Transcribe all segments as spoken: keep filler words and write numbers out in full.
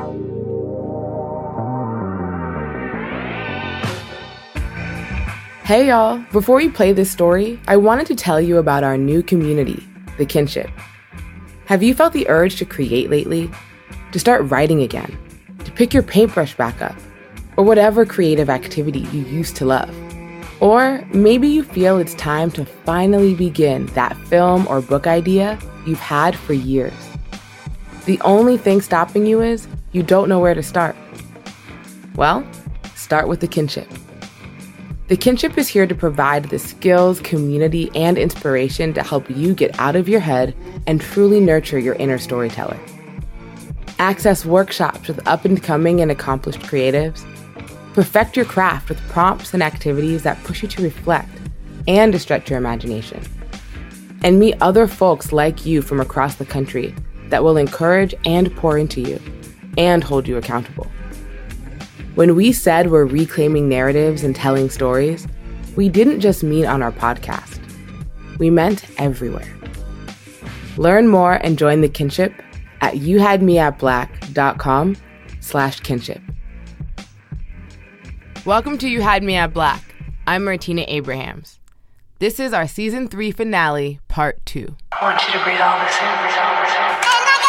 Hey y'all, before we play this story, I wanted to tell you about our new community, The Kinship. Have you felt the urge to create lately? To start writing again? To pick your paintbrush back up? Or whatever creative activity you used to love? Or maybe you feel it's time to finally begin that film or book idea you've had for years. The only thing stopping you is you don't know where to start. Well, start with The Kinship. The Kinship is here to provide the skills, community, and inspiration to help you get out of your head and truly nurture your inner storyteller. Access workshops with up-and-coming and accomplished creatives. Perfect your craft with prompts and activities that push you to reflect and to stretch your imagination. And meet other folks like you from across the country that will encourage and pour into you and hold you accountable. When we said we're reclaiming narratives and telling stories, we didn't just mean on our podcast. We meant everywhere. Learn more and join The Kinship at youhadmeatblack.com slash kinship. Welcome to You Had Me at Black. I'm Martina Abrahams. This is our season three finale, part two. I want you to breathe all this in, breathe all this in.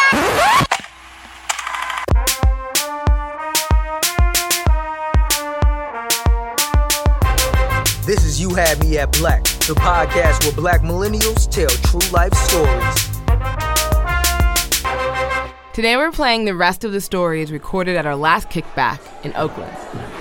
This is You Had Me at Black, the podcast where black millennials tell true life stories. Today we're playing the rest of the stories recorded at our last kickback in Oakland.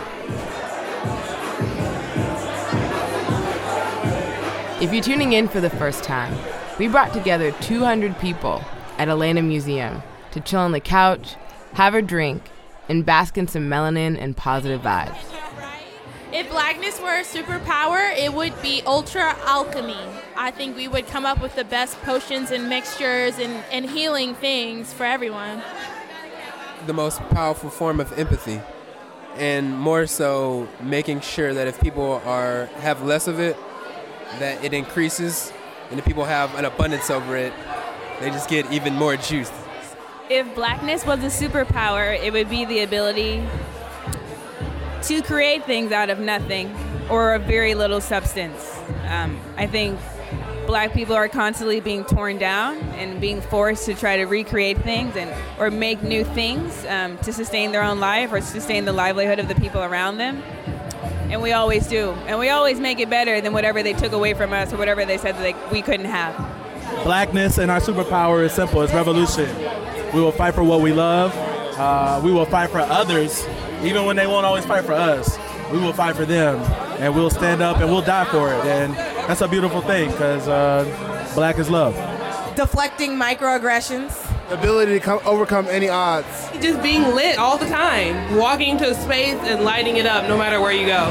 If you're tuning in for the first time, we brought together two hundred people at Atlanta Museum to chill on the couch, have a drink, and bask in some melanin and positive vibes. If blackness were a superpower, it would be ultra alchemy. I think we would come up with the best potions and mixtures and, and healing things for everyone. The most powerful form of empathy, and more so making sure that if people are have less of it, that it increases, and if people have an abundance over it, they just get even more juice. If blackness was a superpower, it would be the ability to create things out of nothing or a very little substance. Um, I think black people are constantly being torn down and being forced to try to recreate things and or make new things um, to sustain their own life or sustain the livelihood of the people around them. And we always do. And we always make it better than whatever they took away from us or whatever they said that they, we couldn't have. Blackness and our superpower is simple. It's revolution. We will fight for what we love. Uh, we will fight for others, even when they won't always fight for us. We will fight for them, and we'll stand up and we'll die for it. And that's a beautiful thing, because uh, black is love. Deflecting microaggressions. The ability to come, overcome any odds. Just being lit all the time. Walking to a space and lighting it up no matter where you go.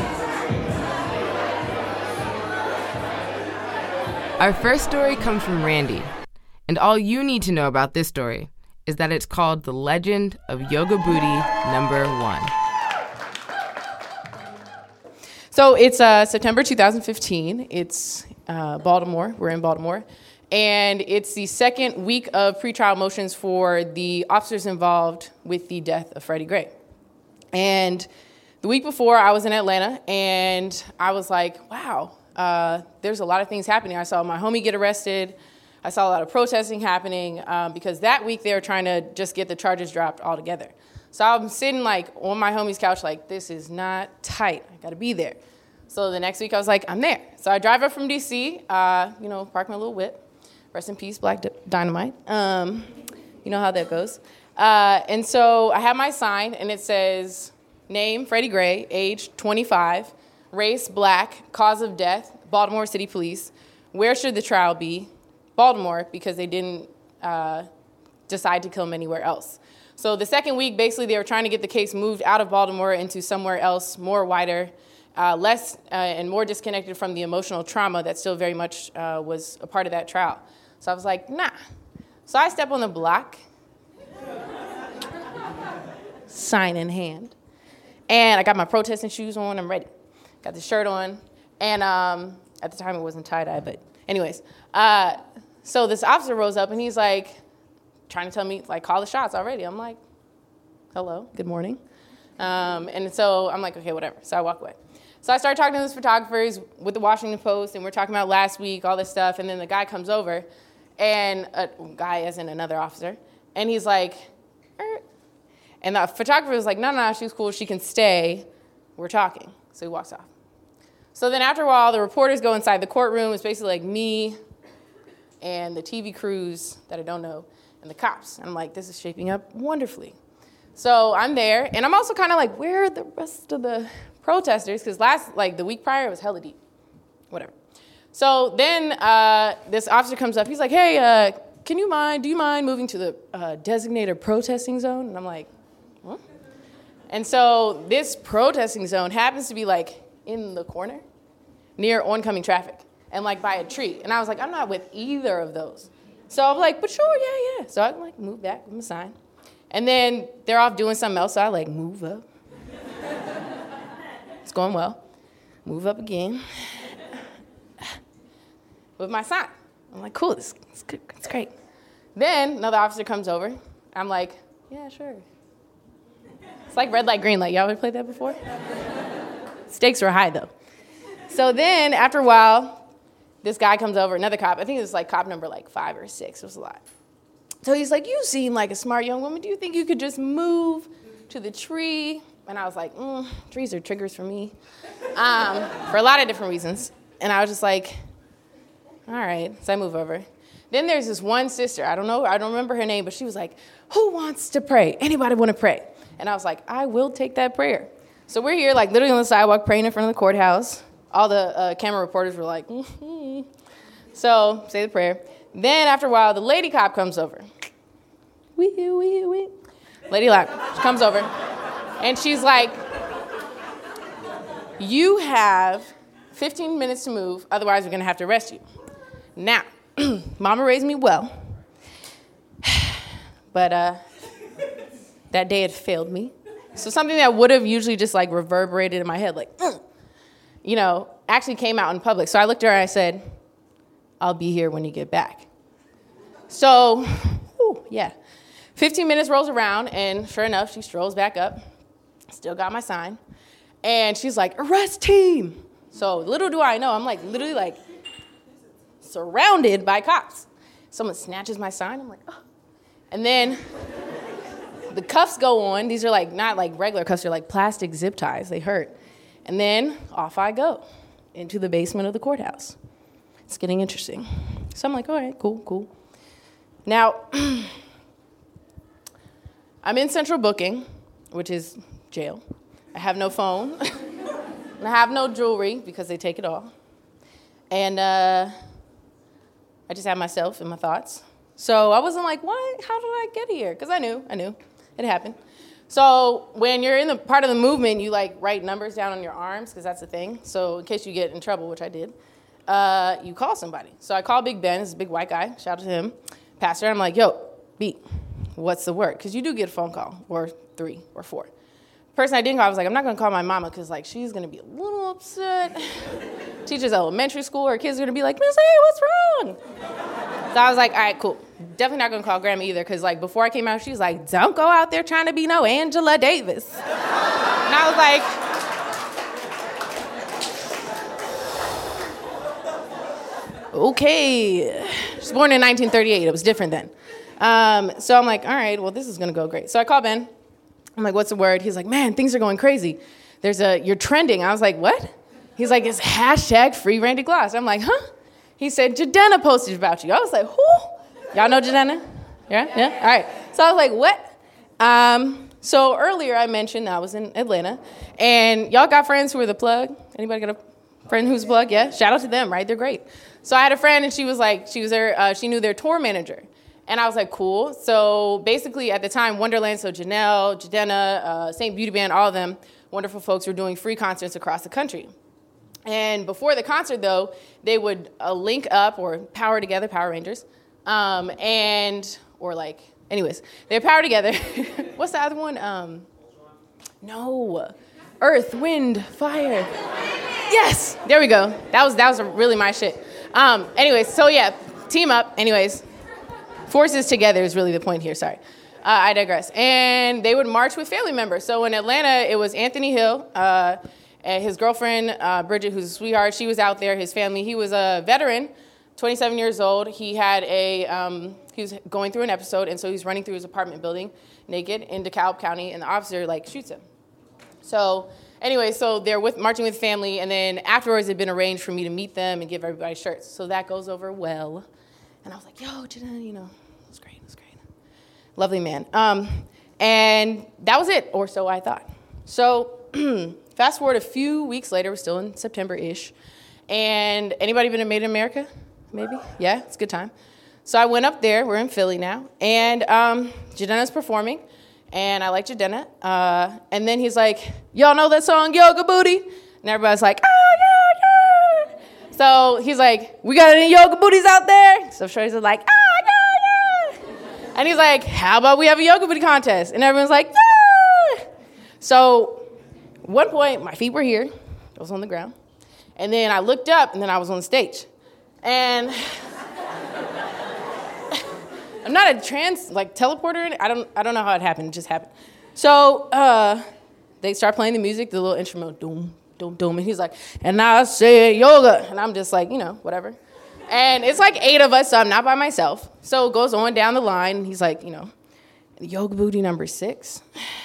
Our first story comes from Randy, and all you need to know about this story is that it's called The Legend of Yoga Booty Number One. So it's uh, September two thousand fifteen. It's uh, Baltimore. We're in Baltimore. And it's the second week of pretrial motions for the officers involved with the death of Freddie Gray. And the week before, I was in Atlanta, and I was like, wow, uh, there's a lot of things happening. I saw my homie get arrested. I saw a lot of protesting happening um, because that week they were trying to just get the charges dropped altogether. So I'm sitting like on my homie's couch like, this is not tight. I got to be there. So the next week I was like, I'm there. So I drive up from D C, uh, you know, park my little whip. Rest in peace, Black D- Dynamite. Um, you know how that goes. Uh, and so I have my sign, and it says, name, Freddie Gray, age twenty-five, race, black, cause of death, Baltimore City Police. Where should the trial be? Baltimore, because they didn't uh, decide to kill him anywhere else. So the second week, basically, they were trying to get the case moved out of Baltimore into somewhere else, more wider, uh, less uh, and more disconnected from the emotional trauma that still very much uh, was a part of that trial. So I was like, nah. So I step on the block, sign in hand, and I got my protesting shoes on. I'm ready. Got the shirt on, and um, at the time it wasn't tie-dye, but anyways. Uh, so this officer rose up, and he's like, trying to tell me, like, call the shots already. I'm like, hello, good morning. Um, and so I'm like, okay, whatever. So I walk away. So I start talking to these photographers with the Washington Post, and we're talking about last week, all this stuff. And then the guy comes over, and a guy as in another officer, and he's like, er. And the photographer was like, no, no, no, she's cool. She can stay. We're talking. So he walks off. So then after a while, the reporters go inside the courtroom. It's basically like me and the T V crews that I don't know and the cops. And I'm like, this is shaping up wonderfully. So I'm there, and I'm also kind of like, where are the rest of the protesters? Because last, like the week prior, it was hella deep. Whatever. So then uh, this officer comes up. He's like, hey, uh, can you mind, do you mind moving to the uh, designated protesting zone? And I'm like, what? And so this protesting zone happens to be like in the corner near oncoming traffic and like by a tree. And I was like, I'm not with either of those. So I'm like, but sure, yeah, yeah. So I like move back with my sign. And then they're off doing something else, so I like move up. It's going well. Move up again. With my sign. I'm like, cool, this is good, it's great. Then another officer comes over. I'm like, yeah, sure. It's like red light, green light. Y'all ever played that before? Stakes were high, though. So then, after a while, this guy comes over, another cop. I think it was like cop number like five or six. It was a lot. So he's like, you seem like a smart young woman. Do you think you could just move to the tree? And I was like, mm, trees are triggers for me, um, for a lot of different reasons. And I was just like, all right. So I move over. Then there's this one sister. I don't know. I don't remember her name, but she was like, who wants to pray? Anybody want to pray? And I was like, I will take that prayer. So we're here, like, literally on the sidewalk praying in front of the courthourhouse. All the uh, camera reporters were like, mm-hmm. So say the prayer. Then after a while, the lady cop comes over. Wee, wee, wee. Lady cop comes over, and she's like, you have fifteen minutes to move, otherwise we're going to have to arrest you. Now, Mama raised me well, but uh, that day it failed me. So something that would have usually just like reverberated in my head, like, mm, you know, actually came out in public. So I looked at her and I said, I'll be here when you get back. So, whew, yeah. fifteen minutes rolls around, and sure enough, she strolls back up. Still got my sign. And she's like, arrest team. So little do I know, I'm like literally like surrounded by cops. Someone snatches my sign. I'm like, oh. And then the cuffs go on. These are like not like regular cuffs. They're like plastic zip ties. They hurt. And then off I go into the basement of the courthouse. It's getting interesting. So I'm like, all right, cool, cool. Now, I'm in central booking, which is jail. I have no phone. And I have no jewelry because they take it all. And uh, I just have myself and my thoughts. So I wasn't like, what? How did I get here? Because I knew, I knew. It happened. So when you're in the part of the movement, you like write numbers down on your arms, because that's the thing. So in case you get in trouble, which I did, uh, you call somebody. So I call Big Ben, this is a big white guy, shout out to him, pastor. I'm like, yo, B, what's the word? Because you do get a phone call, or three, or four. The person I didn't call, I was like, I'm not going to call my mama, because like she's going to be a little upset. Teaches elementary school, her kids are going to be like, Miss A, what's wrong? So I was like, all right, cool. Definitely not going to call Grandma either, because like before I came out, she was like, don't go out there trying to be no Angela Davis. And I was like, okay. She was born in nineteen thirty-eight. It was different then. Um, so I'm like, all right, well, this is going to go great. So I call Ben. I'm like, what's the word? He's like, man, things are going crazy. There's a, you're trending. I was like, what? He's like, it's hashtag free Randy Gloss. I'm like, huh? He said, Jadena posted about you. I was like, who? Y'all know Jadena? Yeah? Yeah? All right. So I was like, what? Um, so earlier I mentioned I was in Atlanta, and y'all got friends who are the plug? Anybody got a friend who's the plug? Yeah? Shout out to them, right? They're great. So I had a friend, and she was like, she was their, uh, she knew their tour manager. And I was like, cool. So basically at the time, Wonderland, so Janelle, Jadena, uh, Saint Beauty Band, all of them, wonderful folks were doing free concerts across the country. And before the concert, though, they would uh, link up or power together, Power Rangers, um, and, or like, anyways, they power together. What's the other one? Um, no. Earth, wind, fire. Yes, there we go. That was, that was really my shit. Um, anyways, so yeah, team up. Anyways, forces together is really the point here, sorry. I digress. And they would march with family members. So in Atlanta, it was Anthony Hill, uh, and his girlfriend, uh, Bridget, who's a sweetheart. She was out there, his family. He was a veteran, twenty-seven years old. He had a, um, he was going through an episode, and so he's running through his apartment building naked in DeKalb County, and the officer, like, shoots him. So anyway, so they're with marching with family, and then afterwards it had been arranged for me to meet them and give everybody shirts. So that goes over well. And I was like, yo, Jada, you know, it was great, it was great. Lovely man. Um, and that was it, or so I thought. So fast forward a few weeks later, we're still in September-ish. And anybody been to Made in America? Maybe? Yeah, it's a good time. So I went up there. We're in Philly now. And um, Jadena's performing. And I like Jadena. Uh, and then he's like, y'all know that song, Yoga Booty? And everybody's like, ah, yeah, yeah. So he's like, we got any yoga booties out there? So Shorty's like, ah, yeah, yeah. And he's like, how about we have a yoga booty contest? And everyone's like, yeah. So at one point, my feet were here. I was on the ground. And then I looked up, and then I was on the stage. And I'm not a trans, like, teleporter. I don't I don't know how it happened. It just happened. So uh, they start playing the music, the little instrument, doom, doom, doom. And he's like, and I say yoga. And I'm just like, you know, whatever. And it's like eight of us, so I'm not by myself. So it goes on down the line. And he's like, you know, yoga booty number six.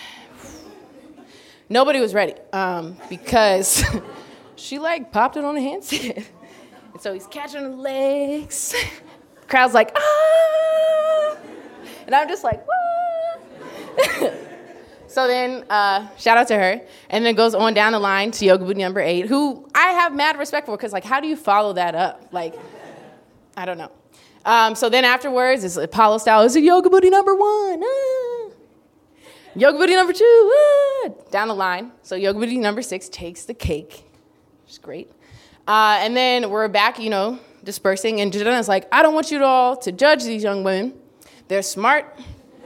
Nobody was ready um, because she, like, popped it on a handstand. And so he's catching her legs. The crowd's like, ah! And I'm just like, wah! So then, uh, shout out to her. And then it goes on down the line to yoga booty number eight, who I have mad respect for, because, like, how do you follow that up? Like, I don't know. Um, so then afterwards, it's Apollo style. It's a yoga booty number one. Ah. Yoga booty number two. Ah. Down the line. So yoga booty number six takes the cake, which is great. Uh, and then we're back, you know, dispersing. And Jadena's like, I don't want you all to judge these young women. They're smart.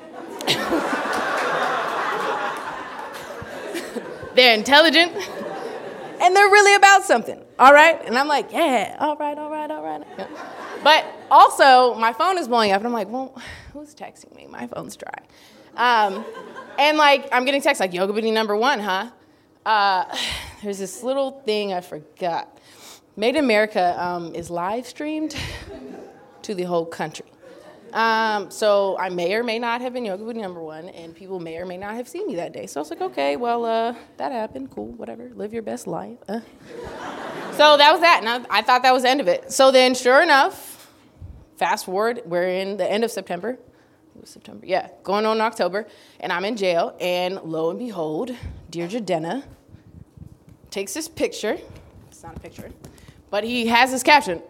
They're intelligent. And they're really about something. All right? And I'm like, yeah, all right, all right, all right. Yeah. But also, my phone is blowing up. And I'm like, well, who's texting me? My phone's dry. Um, and, like, I'm getting texts like, yoga booty number one, huh? Uh, there's this little thing I forgot. Made in America um, is live streamed to the whole country. Um, so I may or may not have been yoga booty number one, and people may or may not have seen me that day. So I was like, okay, well, uh, that happened. Cool, whatever. Live your best life. Uh. So that was that, and I, I thought that was the end of it. So then, sure enough, fast forward, we're in the end of September. It was September, yeah, going on in October, and I'm in jail, and lo and behold, dear Jadena takes this picture. It's not a picture. But he has this caption.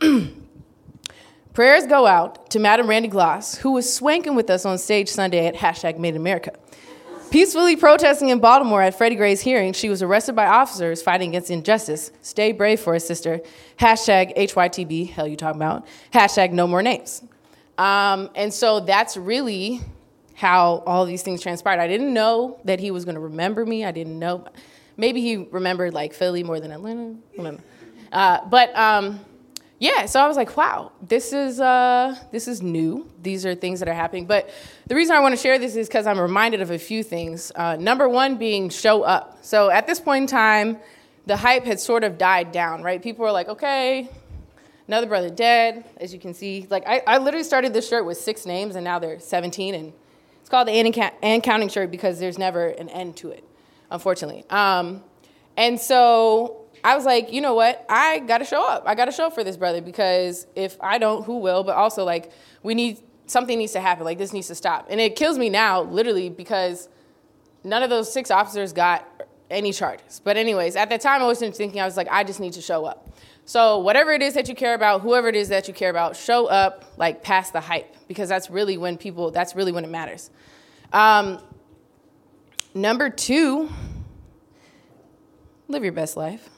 Prayers go out to Madam Randy Gloss, who was swanking with us on stage Sunday at hashtag Made in America. Peacefully protesting in Baltimore at Freddie Gray's hearing, she was arrested by officers fighting against injustice. Stay brave for us, sister. Hashtag H Y T B, hell you talking about. Hashtag no more names. Um, and so that's really how all these things transpired. I didn't know that he was going to remember me. I didn't know. Maybe he remembered, like, Philly more than Atlanta. I don't know. Uh, but um, yeah, so I was like, wow, this is uh, this is new. These are things that are happening. But the reason I want to share this is because I'm reminded of a few things. Uh, number one being show up. So at this point in time, the hype had sort of died down, right? People were like, okay, another brother dead, as you can see. Like, I, I literally started this shirt with six names, and now they're seventeen. And it's called the and, and counting shirt because there's never an end to it, unfortunately. Um, and so I was like, you know what? I got to show up. I got to show up for this brother, because if I don't, who will? But also, like, we need, something needs to happen. Like, this needs to stop. And it kills me now, literally, because none of those six officers got any charges. But anyways, at that time, I wasn't thinking, I was like, I just need to show up. So whatever it is that you care about, whoever it is that you care about, show up, like, past the hype, because that's really when people, that's really when it matters. Um, number two, live your best life.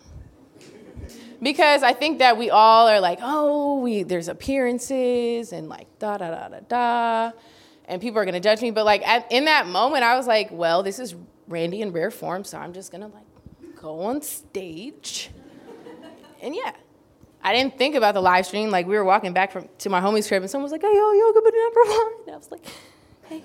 Because I think that we all are like, oh, we there's appearances and like da da da da da, and people are gonna judge me. But like at, in that moment, I was like, well, this is Randy in rare form, so I'm just gonna like go on stage, and yeah, I didn't think about the live stream. Like we were walking back from to my homie's crib, and someone was like, hey, yo, yoga booty number one, and I was like, Hey.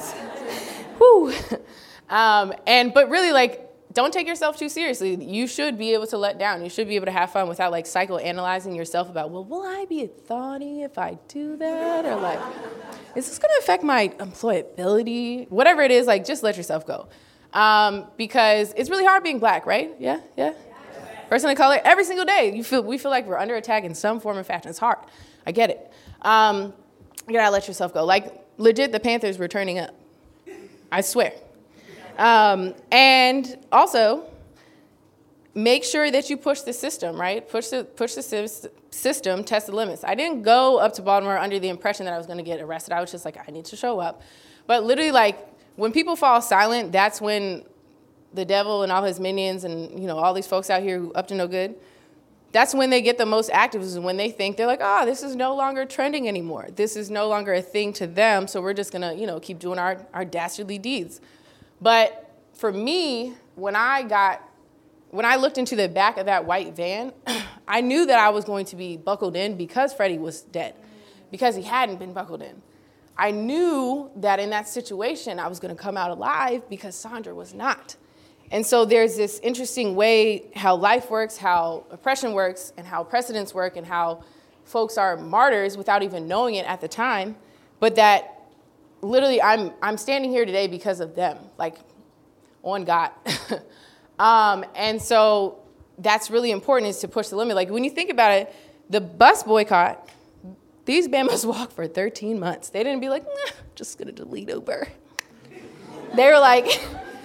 Whew. Um, and, but really, like, don't take yourself too seriously. You should be able to let down. You should be able to have fun without, like, psychoanalyzing yourself about, well, will I be a thorny if I do that? Or, like, is this going to affect my employability? Whatever it is, like, just let yourself go. Um, because it's really hard being black, right? Yeah, yeah. Person of color, every single day, you feel we feel like we're under attack in some form or fashion. It's hard. I get it. Um, you gotta let yourself go. Like, legit, the Panthers were turning up. I swear. Um, and also, make sure that you push the system, right? Push the push the system, test the limits. I didn't go up to Baltimore under the impression that I was going to get arrested. I was just like, I need to show up. But literally, like, when people fall silent, that's when the devil and all his minions and, you know, all these folks out here who up to no good, that's when they get the most active, is when they think they're like, oh, this is no longer trending anymore. This is no longer a thing to them, so we're just going to, you know, keep doing our, our dastardly deeds. But for me, when I got, when I looked into the back of that white van, I knew that I was going to be buckled in because Freddie was dead, because he hadn't been buckled in. I knew that in that situation, I was going to come out alive because Sandra was not. And so there's this interesting way how life works, how oppression works, and how precedents work, and how folks are martyrs without even knowing it at the time, but that literally I'm I'm standing here today because of them, like, on God. um, and so that's really important, is to push the limit. Like, when you think about it, the bus boycott, these Bamas walked for thirteen months. They didn't be like, nah, just gonna delete Uber. They were like,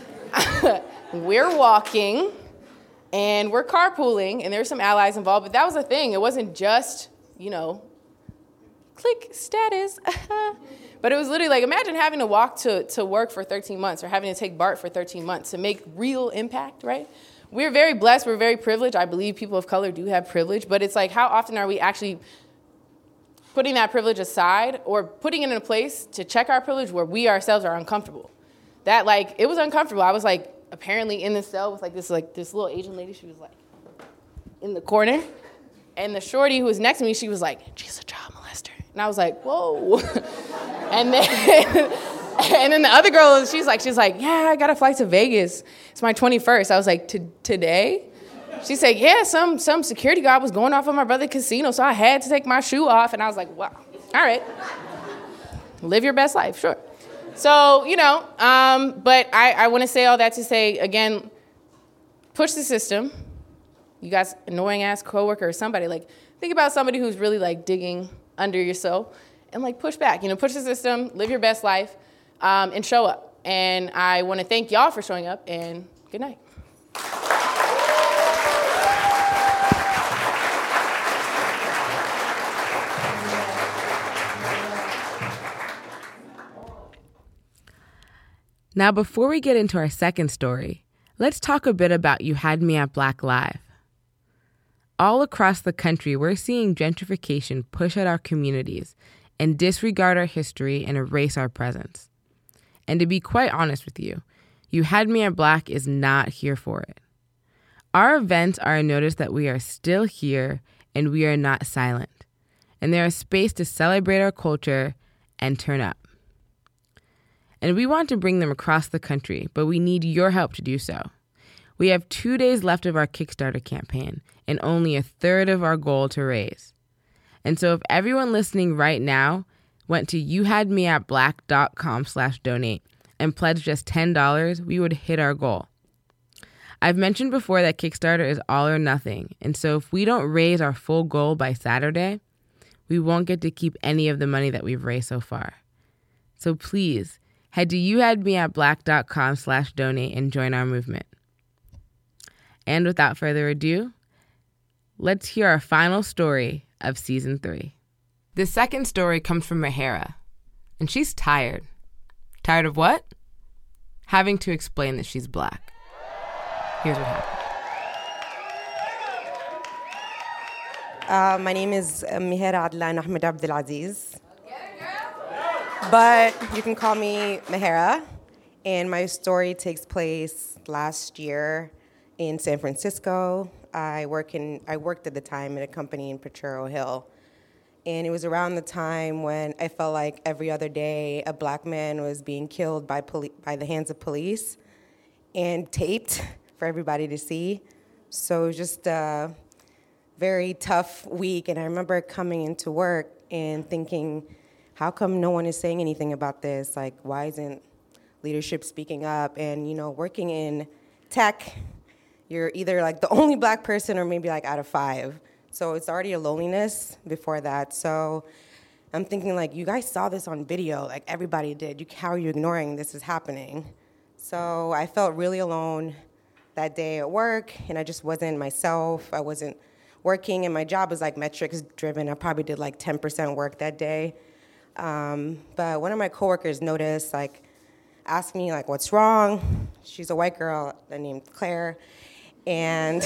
we're walking and we're carpooling, and there's some allies involved, but that was the thing. It wasn't just, you know, click status. But it was literally like, imagine having to walk to, to work for thirteen months, or having to take BART for thirteen months to make real impact, right? We're very blessed. We're very privileged. I believe people of color do have privilege, but it's like, how often are we actually putting that privilege aside, or putting it in a place to check our privilege where we ourselves are uncomfortable? That, like, it was uncomfortable. I was, like, apparently in the cell with, like, this like this little Asian lady. She was, like, in the corner. And the shorty who was next to me, she was like, she's a child molester. And I was like, whoa. and then and then the other girl, she's like, she's like, yeah, I got a flight to Vegas. It's my twenty-first. I was like, today? She said, yeah, some some security guard was going off on my brother's casino, so I had to take my shoe off. And I was like, wow, all right. Live your best life, sure. So, you know, um, but I, I want to say all that to say, again, push the system. You guys, annoying-ass coworker or somebody, like, think about somebody who's really, like, digging under your soul, and, like, push back. You know, push the system, live your best life, um, and show up. And I want to thank y'all for showing up, and good night. Now, before we get into our second story, let's talk a bit about You Had Me at Black Live. All across the country, we're seeing gentrification push at our communities and disregard our history and erase our presence. And to be quite honest with you, You Had Me at Black is not here for it. Our events are a notice that we are still here and we are not silent. And they're a space to celebrate our culture and turn up. And we want to bring them across the country, but we need your help to do so. We have two days left of our Kickstarter campaign and only a third of our goal to raise. And so if everyone listening right now went to youhadmeatblack.com slash donate and pledged just ten dollars, we would hit our goal. I've mentioned before that Kickstarter is all or nothing, and so if we don't raise our full goal by Saturday, we won't get to keep any of the money that we've raised so far. So please, head to youhadmeatblack.com slash donate and join our movement. And without further ado, let's hear our final story of season three. The second story comes from Mahara, and she's tired. Tired of what? Having to explain that she's black. Here's what happened. Uh, my name is uh, Mahara Adlan Ahmed Abdelaziz. But you can call me Mahara, and my story takes place last year in San Francisco. I work in I worked at the time at a company in Potrero Hill, And it was around the time when I felt like every other day a black man was being killed by poli- by the hands of police and taped for everybody to see. So it was just a very tough week. And I remember coming into work and thinking, how come no one is saying anything about this? Like, why isn't leadership speaking up? And, you know, working in tech, you're either like the only black person or maybe like out of five. So it's already a loneliness before that. So I'm thinking, like, you guys saw this on video, like everybody did. You, how are you ignoring this is happening? So I felt really alone that day at work, and I just wasn't myself. I wasn't working, and my job was like metrics driven. I probably did like ten percent work that day. Um, but one of my coworkers noticed, like, asked me, like, what's wrong? She's a white girl named Claire, and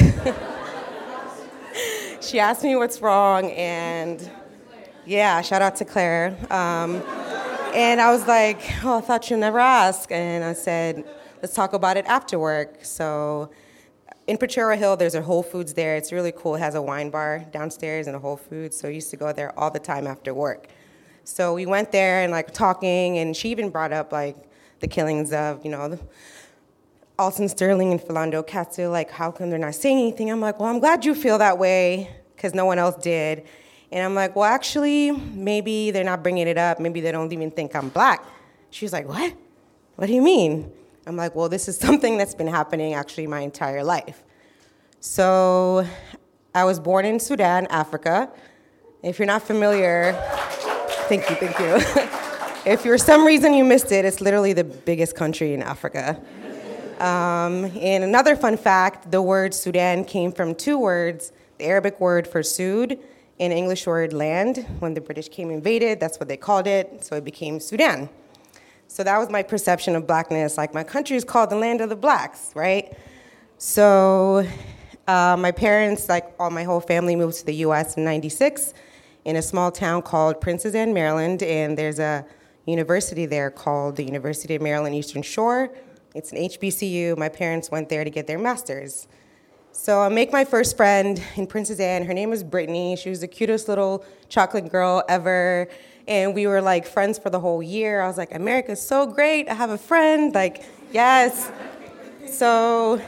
she asked me what's wrong, and yeah, shout out to Claire. Um, and I was like, oh, I thought you'd never ask. And I said, let's talk about it after work. So in Potrero Hill, there's a Whole Foods there. It's really cool. It has a wine bar downstairs and a Whole Foods. So I used to go there all the time after work. So we went there and like talking, and she even brought up like the killings of, you know, the Alton Sterling and Philando Castile, like, how come they're not saying anything? I'm like, well, I'm glad you feel that way, because no one else did. And I'm like, well, actually, maybe they're not bringing it up. Maybe they don't even think I'm black. She was like, what? What do you mean? I'm like, well, this is something that's been happening actually my entire life. So I was born in Sudan, Africa. If you're not familiar, thank you, thank you. If for some reason you missed it, it's literally the biggest country in Africa. Um, and another fun fact, the word Sudan came from two words, the Arabic word for Sud and English word land. When the British came invaded, that's what they called it, so it became Sudan. So that was my perception of blackness, like my country is called the land of the blacks, right? So uh, my parents, like all my whole family moved to the U S in ninety-six in a small town called Princess Anne, Maryland, and there's a university there called the University of Maryland Eastern Shore. It's an H B C U. My parents went there to get their master's. So I make my first friend in Princess Anne. Her name was Brittany. She was the cutest little chocolate girl ever. And we were like friends for the whole year. I was like, America's so great. I have a friend. Like, yes. So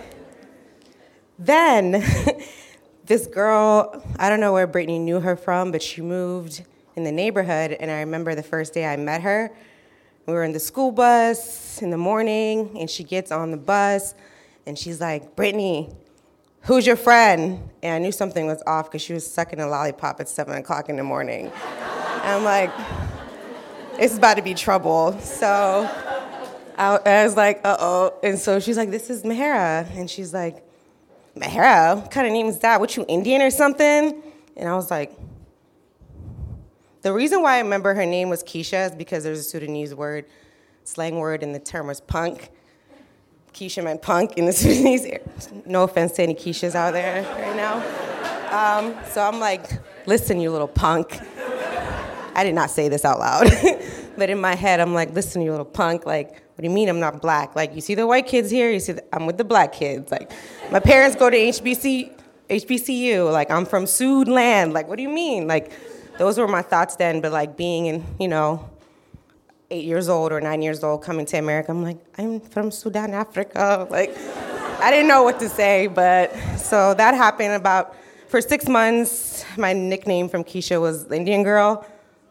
then this girl, I don't know where Brittany knew her from, but she moved in the neighborhood. And I remember the first day I met her, we were in the school bus in the morning, and she gets on the bus, and she's like, Brittany, who's your friend? And I knew something was off because she was sucking a lollipop at seven o'clock in the morning. And I'm like, it's about to be trouble. So I, I was like, uh-oh. And so she's like, this is Mahera. And she's like, Mahera? What kind of name is that? What, you Indian or something? And I was like, the reason why I remember her name was Keisha is because there's a Sudanese word, slang word, and the term was punk. Keisha meant punk in the Sudanese area. No offense to any Keishas out there right now. Um, so I'm like, listen, you little punk. I did not say this out loud. But in my head, I'm like, listen, you little punk. Like, what do you mean I'm not black? Like, you see the white kids here? You see the, I'm with the black kids. Like, my parents go to H B C, H B C U. Like, I'm from Sud land. Like, what do you mean? Like, those were my thoughts then. But, like, being in, you know, eight years old or nine years old coming to America, I'm like, I'm from Sudan, Africa. Like, I didn't know what to say. But so that happened about, for six months, my nickname from Keisha was Indian Girl.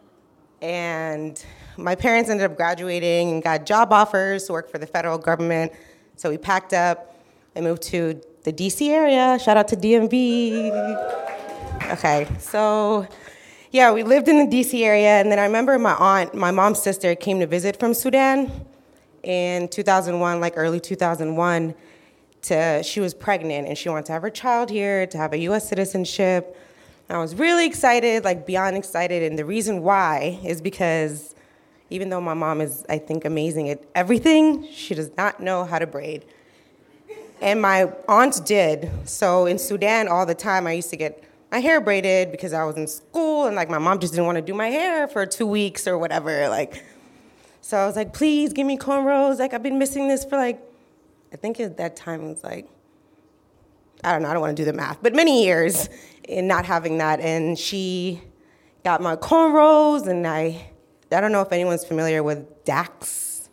And my parents ended up graduating and got job offers to work for the federal government. So we packed up and moved to the D C area. Shout out to D M V. Okay, so yeah, we lived in the D C area. And then I remember my aunt, my mom's sister, came to visit from Sudan in two thousand one, like early two thousand one. To, she was pregnant and she wanted to have her child here, to have a U S citizenship. I was really excited, like beyond excited, and the reason why is because even though my mom is, I think, amazing at everything, she does not know how to braid. And my aunt did. So in Sudan, all the time, I used to get my hair braided because I was in school, and like my mom just didn't want to do my hair for two weeks or whatever. Like, so I was like, please give me cornrows. Like, I've been missing this for like, I think at that time it was like, I don't know, I don't want to do the math, but many years in not having that. And she got my cornrows, and I, I don't know if anyone's familiar with Dax.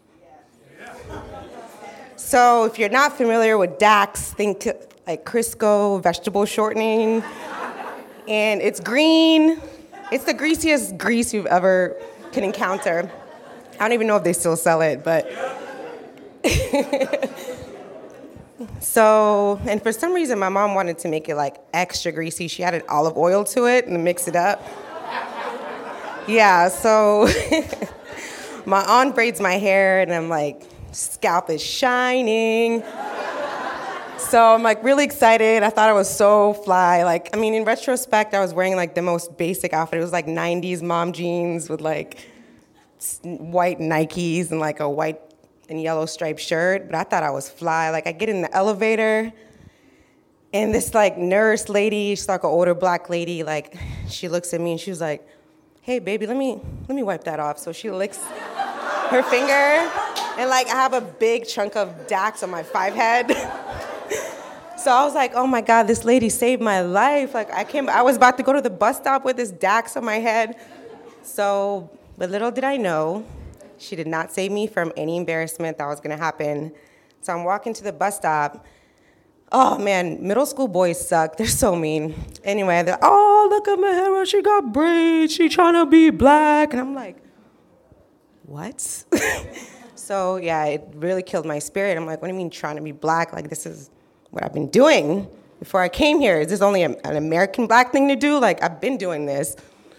So if you're not familiar with Dax, think like Crisco vegetable shortening. And it's green. It's the greasiest grease you've ever can encounter. I don't even know if they still sell it, but. So, and for some reason, my mom wanted to make it like extra greasy. She added olive oil to it and mix it up. Yeah, so my aunt braids my hair, and I'm like, scalp is shining. So I'm like really excited. I thought I was so fly. Like, I mean, in retrospect, I was wearing like the most basic outfit. It was like nineties mom jeans with like white Nikes and like a white and yellow striped shirt. But I thought I was fly. Like, I get in the elevator, and this like nurse lady, she's like an older black lady, like she looks at me and she was like, "Hey, baby, let me let me wipe that off." So she licks her finger, and like I have a big chunk of Dax on my five head. So I was like, oh my God, this lady saved my life. Like I came, I was about to go to the bus stop with this Dax on my head. So, but little did I know, she did not save me from any embarrassment that was gonna happen. So I'm walking to the bus stop. Oh man, middle school boys suck. They're so mean. Anyway, they're, oh, look at Mahara, she got braids, she trying to be black. And I'm like, what? So yeah, it really killed my spirit. I'm like, what do you mean trying to be black? Like, this is what I've been doing before I came here. Is this only a, an American black thing to do? Like, I've been doing this.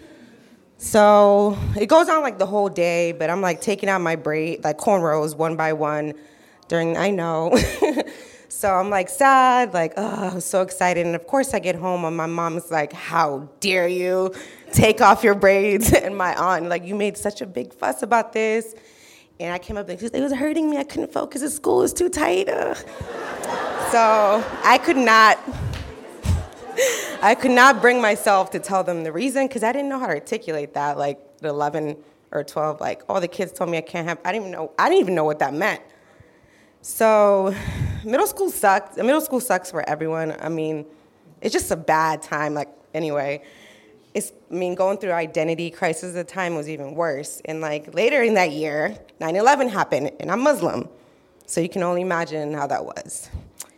So it goes on like the whole day, but I'm like taking out my braid, like cornrows one by one during, I know. So I'm like sad, like, oh, I was so excited. And of course I get home and my mom's like, how dare you take off your braids? And my aunt, like, you made such a big fuss about this. And I came up and she was like, it was hurting me. I couldn't focus. The school was too tight. Ugh. So I could not, I could not bring myself to tell them the reason, because I didn't know how to articulate that. Like at eleven or twelve, like all the kids told me I can't have, I didn't even know, I didn't even know what that meant. So middle school sucks. Middle school sucks for everyone. I mean, it's just a bad time. Like, anyway, it's, I mean, going through identity crisis at the time was even worse. And like later in that year, nine eleven happened, and I'm Muslim. So you can only imagine how that was.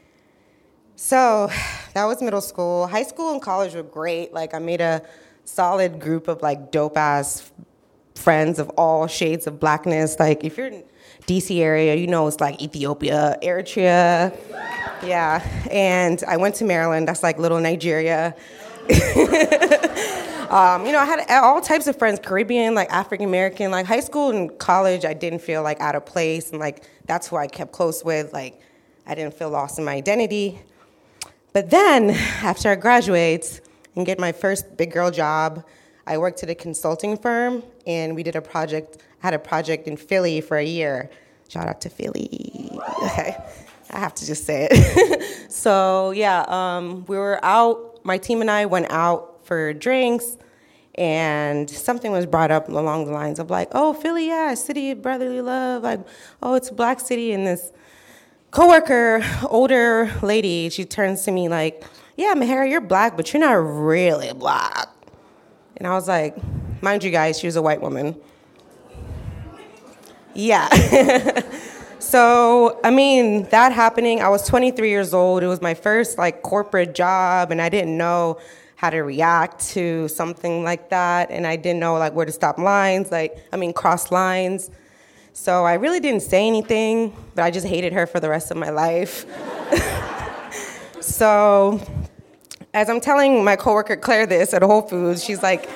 So that was middle school. High school and college were great. Like, I made a solid group of like dope-ass friends of all shades of blackness. Like, if you're in D C area, you know it's like Ethiopia, Eritrea. Yeah. And I went to Maryland. That's like little Nigeria. um, you know, I had all types of friends, Caribbean, like African-American. Like, high school and college, I didn't feel like out of place. And like, that's who I kept close with. Like, I didn't feel lost in my identity. But then, after I graduate and get my first big girl job, I worked at a consulting firm, and we did a project, I had a project in Philly for a year. Shout out to Philly. Okay, I have to just say it. So yeah, um, we were out, my team and I went out for drinks, and something was brought up along the lines of like, oh, Philly, yeah, city of brotherly love. Like, oh, it's a black city, and this coworker, older lady, she turns to me like, yeah, Mahara, you're black, but you're not really black. And I was like, mind you guys, she was a white woman. Yeah. So, I mean, that happening, I was twenty-three years old. It was my first like corporate job, and I didn't know how to react to something like that. And I didn't know like where to stop lines, like, I mean, cross lines. So I really didn't say anything, but I just hated her for the rest of my life. So as I'm telling my coworker Claire this at Whole Foods, she's like,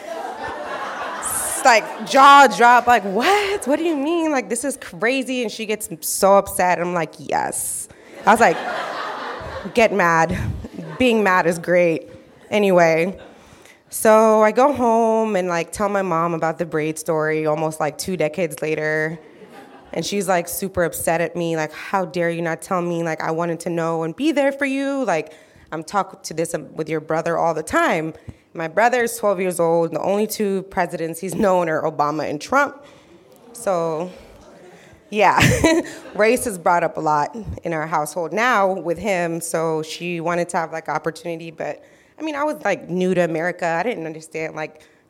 like jaw drop, like, what? What do you mean? Like, this is crazy. And she gets so upset. I'm like, yes. I was like, get mad. Being mad is great. Anyway, so I go home and like tell my mom about the braid story almost like two decades later. And she's like super upset at me, like, how dare you not tell me? Like, I wanted to know and be there for you. Like, I'm talking to this with your brother all the time. My brother is twelve years old. The only two presidents he's known are Obama and Trump. So, yeah, race is brought up a lot in our household now with him. So she wanted to have like opportunity, but I mean, I was like new to America. I didn't understand like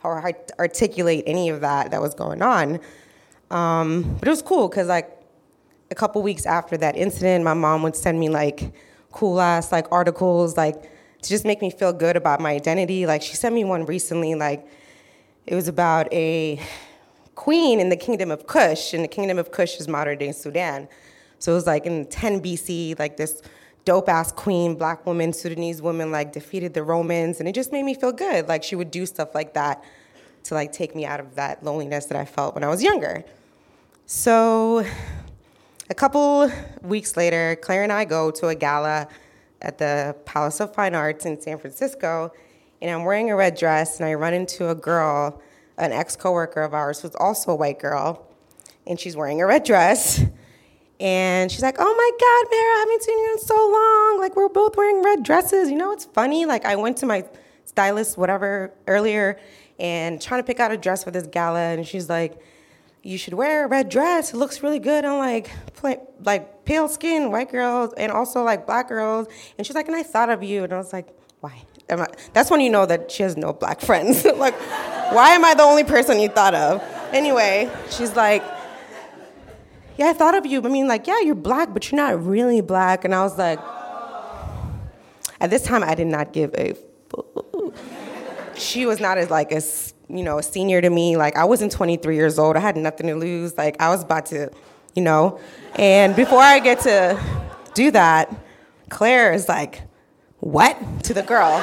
or art- articulate any of that that was going on. Um, but it was cool because like a couple weeks after that incident, my mom would send me like cool ass like articles like to just make me feel good about my identity. Like she sent me one recently, like it was about a queen in the kingdom of Kush, and the kingdom of Kush is modern day Sudan. So it was like in ten B C, like this dope ass queen, black woman, Sudanese woman, like defeated the Romans, and it just made me feel good. Like she would do stuff like that to like take me out of that loneliness that I felt when I was younger. So a couple weeks later, Claire and I go to a gala at the Palace of Fine Arts in San Francisco, and I'm wearing a red dress, and I run into a girl, an ex-coworker of ours who's also a white girl, and she's wearing a red dress. And she's like, oh my God, Mara, I haven't seen you in so long. Like, we're both wearing red dresses. You know, it's funny. Like, I went to my stylist, whatever, earlier, and trying to pick out a dress for this gala. And she's like, you should wear a red dress. It looks really good on, like, pl- like pale skin white girls and also, like, black girls. And she's like, and I thought of you. And I was like, why? Am I? That's when you know that she has no black friends. Like, why am I the only person you thought of? Anyway, she's like, yeah, I thought of you. I mean, like, yeah, you're black, but you're not really black. And I was like, at this time, I did not give a fuck. She was not as, like, a, you know, a senior to me. Like, I wasn't twenty-three years old. I had nothing to lose. Like, I was about to, you know. And before I get to do that, Claire is like, what? To the girl.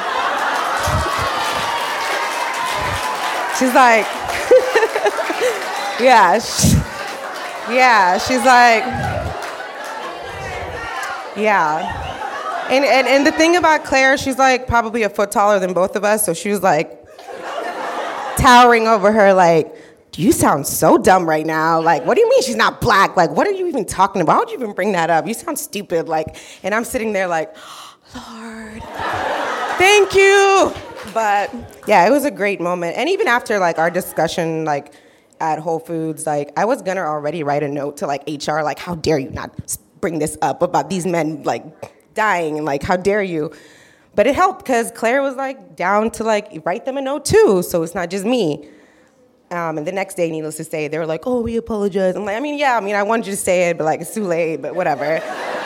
She's like, yeah, she, yeah, she's like, yeah. And, and and the thing about Claire, she's like probably a foot taller than both of us, so she was like towering over her like, you sound so dumb right now. Like, what do you mean she's not black? Like, what are you even talking about? Why would you even bring that up? You sound stupid. Like, and I'm sitting there like, Lord, thank you. But yeah, it was a great moment. And even after like our discussion, like at Whole Foods, like I was gonna already write a note to like H R, like, how dare you not bring this up about these men like dying, and like, how dare you? But it helped because Claire was like down to like write them a note too, so it's not just me. Um, and the next day, needless to say, they were like, oh, we apologize. I'm like, I mean, yeah, I mean, I wanted you to say it, but like, it's too late, but whatever.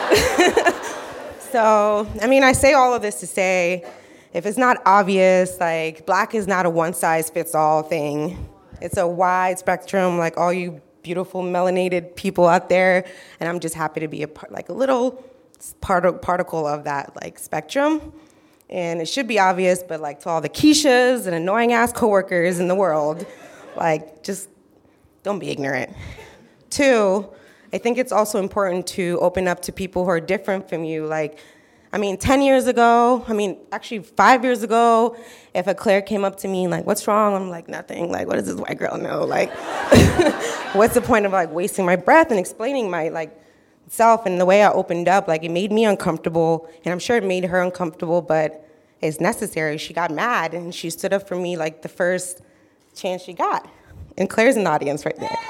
So, I mean, I say all of this to say, if it's not obvious, like, black is not a one-size-fits-all thing. It's a wide spectrum, like all you beautiful melanated people out there, and I'm just happy to be a part, like a little part- particle of that, like, spectrum. And it should be obvious, but like to all the Keishas and annoying-ass coworkers in the world, like, just don't be ignorant. Two, I think it's also important to open up to people who are different from you. Like, I mean, ten years ago, I mean, actually five years ago, if a Claire came up to me like, what's wrong? I'm like, nothing. Like, what does this white girl know? Like, what's the point of like wasting my breath and explaining my like self? And the way I opened up, like, it made me uncomfortable, and I'm sure it made her uncomfortable, but it's necessary. She got mad, and she stood up for me like the first chance she got. And Claire's in the audience right there.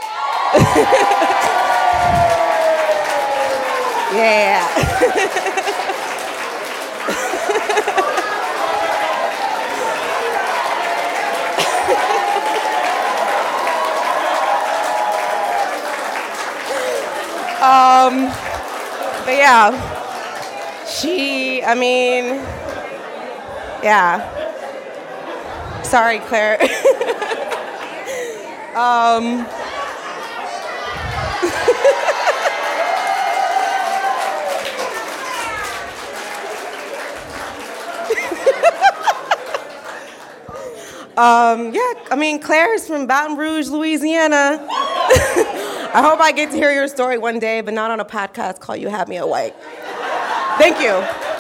Yeah. um, but yeah, she, I mean, yeah. Sorry, Claire. um, Um, yeah, I mean, Claire's from Baton Rouge, Louisiana. I hope I get to hear your story one day, but not on a podcast called You Have Me at White. Thank you.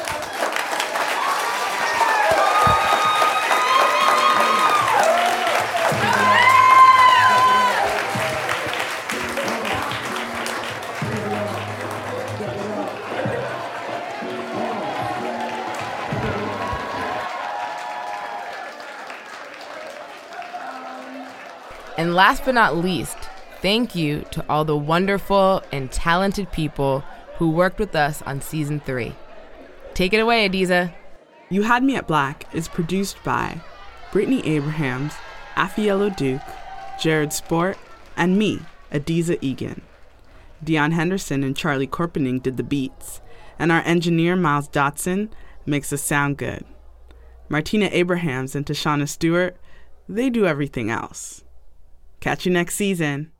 And last but not least, thank you to all the wonderful and talented people who worked with us on season three. Take it away, Adiza. You Had Me at Black is produced by Brittany Abrahams, Afiello Duke, Jared Sport, and me, Adiza Egan. Dion Henderson and Charlie Corpening did the beats, and our engineer Miles Dotson makes us sound good. Martina Abrahams and Tashana Stewart, they do everything else. Catch you next season.